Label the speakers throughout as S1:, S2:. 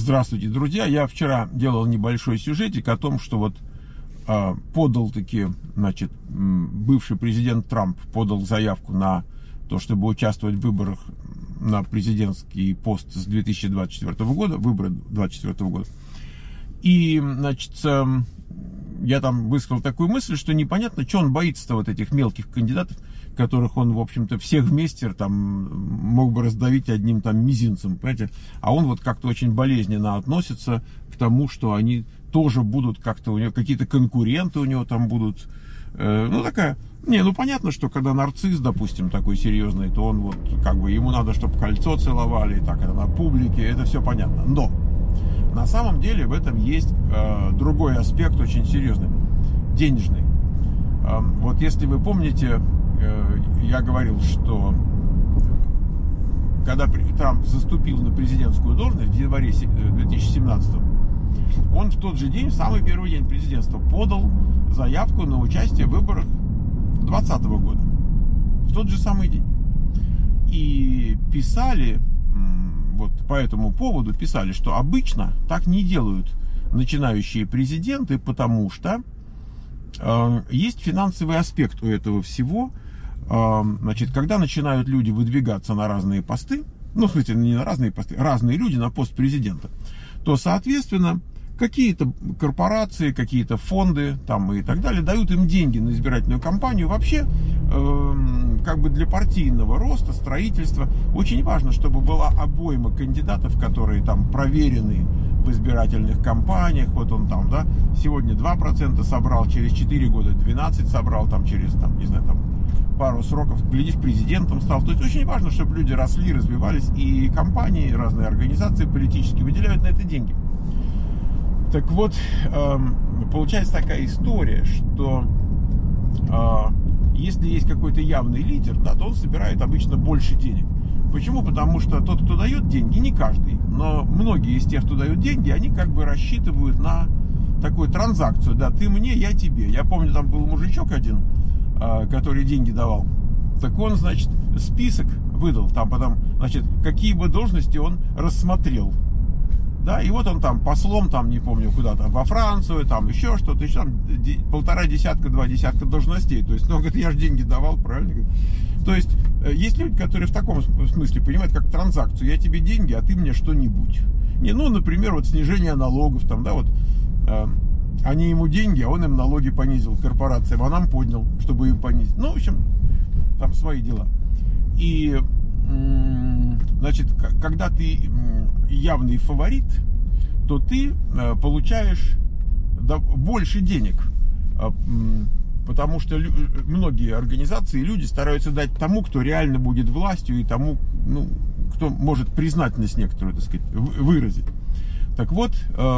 S1: Здравствуйте, друзья. Я вчера делал небольшой сюжетик о том, что вот подал таки, значит, бывший президент Трамп подал заявку на то, чтобы участвовать в выборах на президентский пост с 2024 года, выборы 2024 года. И, значит, я там высказал такую мысль, что непонятно, что он боится-то вот этих мелких кандидатов, которых он, в общем-то, всех вместе там мог бы раздавить одним там мизинцем, понимаете? А он вот как-то очень болезненно относится к тому, что они тоже будут как-то, у него какие-то конкуренты у него там будут. Понятно, что когда нарцисс, допустим, такой серьезный, то он вот, как бы, ему надо, чтобы кольцо целовали, и так это на публике, это все понятно. Но на самом деле в этом есть другой аспект очень серьезный, денежный. Вот если вы помните, я говорил, что когда Трамп заступил на президентскую должность в январе 2017, он в тот же день, в самый первый день президентства, подал заявку на участие в выборах 2020 года. В тот же самый день. И писали, вот по этому поводу писали, что обычно так не делают начинающие президенты, потому что есть финансовый аспект у этого всего. Значит, когда начинают люди выдвигаться на разные посты, ну, в смысле, не на разные посты, разные люди на пост президента, то, соответственно, какие-то корпорации, какие-то фонды там и так далее дают им деньги на избирательную кампанию. Вообще, как бы для партийного роста, строительства очень важно, чтобы была обойма кандидатов, которые там проверены в избирательных кампаниях. Вот он там, да, сегодня 2% собрал, через 4 года 12 собрал, там через, там, не знаю, там пару сроков, глядишь, президентом стал. То есть очень важно, чтобы люди росли, развивались, и компании, разные организации политические выделяют на это деньги. Так вот, получается такая история, что если есть какой-то явный лидер, да, то он собирает обычно больше денег. Почему? Потому что тот, кто дает деньги, не каждый, но многие из тех, кто дают деньги, они как бы рассчитывают на такую транзакцию, да, ты мне, я тебе. Я помню, там был мужичок один, который деньги давал. Так он, значит, список выдал, там потом, значит, какие бы должности он рассмотрел. Да, и вот он там послом, там, не помню куда, там, во Францию, там, еще что-то, еще там 1,5 десятка, 2 десятка должностей. То есть, ну, говорит, я же деньги давал, правильно? То есть, есть люди, которые в таком смысле понимают, как транзакцию. Я тебе деньги, а ты мне что-нибудь. Не, ну, например, вот снижение налогов, там, да, вот, они ему деньги, а он им налоги понизил корпорациям, а нам поднял, чтобы им понизить. Ну, в общем, там свои дела. И, значит, когда ты явный фаворит, то ты получаешь больше денег, потому что многие организации и люди стараются дать тому, кто реально будет властью, и тому, ну, кто может признательность некоторую, так сказать, выразить. Так вот,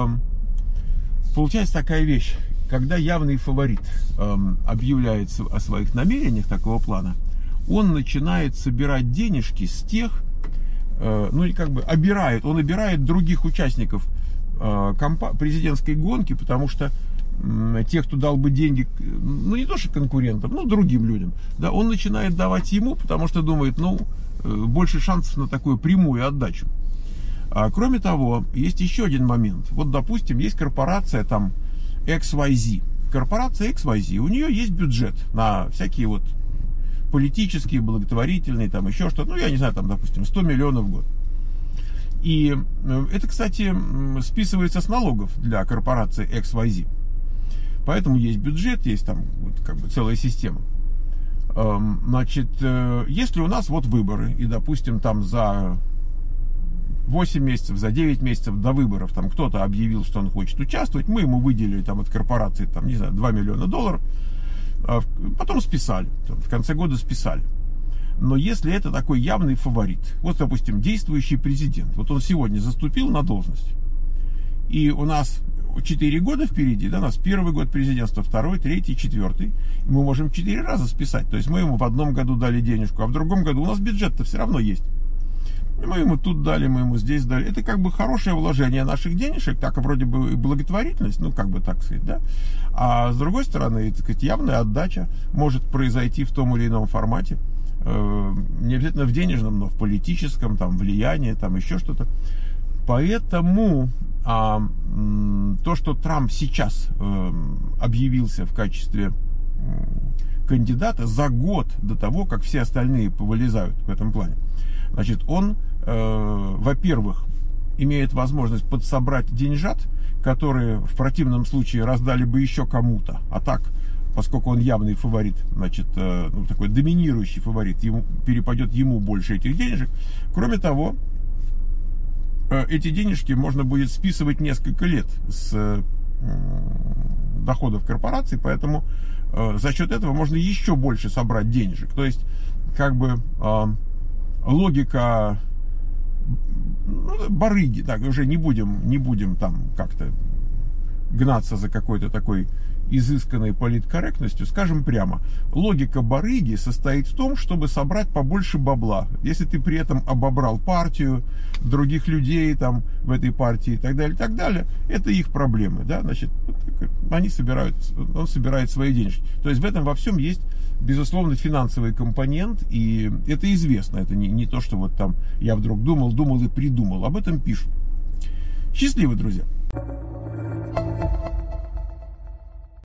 S1: получается такая вещь, когда явный фаворит объявляет о своих намерениях такого плана, он начинает собирать денежки с тех, ну и как бы он обирает других участников президентской гонки, потому что тех, кто дал бы деньги, ну не то что конкурентам, но другим людям, да, он начинает давать ему, потому что думает, ну, больше шансов на такую прямую отдачу. Кроме того, есть еще один момент. Вот, допустим, есть корпорация там XYZ. Корпорация XYZ, у нее есть бюджет на всякие вот политические, благотворительные, там еще что-то, ну, я не знаю, там, допустим, 100 миллионов в год. И это, кстати, списывается с налогов для корпорации XYZ. Поэтому есть бюджет, есть там вот, как бы целая система. Значит, если у нас вот выборы, и, допустим, там за 8 месяцев, за 9 месяцев до выборов там кто-то объявил, что он хочет участвовать, мы ему выделили там от корпорации, там, не знаю, $2 миллиона, потом списали, в конце года списали. Но если это такой явный фаворит, вот, допустим, действующий президент, вот он сегодня заступил на должность, и у нас 4 года впереди, да, у нас первый год президентства, второй, третий, четвертый, мы можем 4 раза списать, то есть мы ему в одном году дали денежку, а в другом году у нас бюджет-то все равно есть. Мы ему тут дали, мы ему здесь дали. Это как бы хорошее вложение наших денежек, так вроде бы благотворительность, ну как бы так сказать, да. А с другой стороны, так сказать, явная отдача может произойти в том или ином формате. Не обязательно в денежном, но в политическом, там, влиянии, там, еще что-то. Поэтому то, что Трамп сейчас объявился в качестве кандидата за год до того, как все остальные повылезают в этом плане, значит, он, во-первых, имеет возможность подсобрать деньжат, которые в противном случае раздали бы еще кому-то. А так, поскольку он явный фаворит, значит, такой доминирующий фаворит, перепадет ему больше этих денежек. Кроме того, эти денежки можно будет списывать несколько лет с доходов корпораций, поэтому за счет этого можно еще больше собрать денежек. То есть, как бы, логика барыги, так, уже не будем там как-то гнаться за какой-то такой изысканной политкорректностью, скажем прямо, логика барыги состоит в том, чтобы собрать побольше бабла. Если ты при этом обобрал партию, других людей там в этой партии и так далее, это их проблемы, да, значит, он собирает свои денежки. То есть в этом во всем есть, безусловно, финансовый компонент, и это известно, это не то, что вот там я вдруг думал и придумал, об этом пишут. Счастливы, друзья!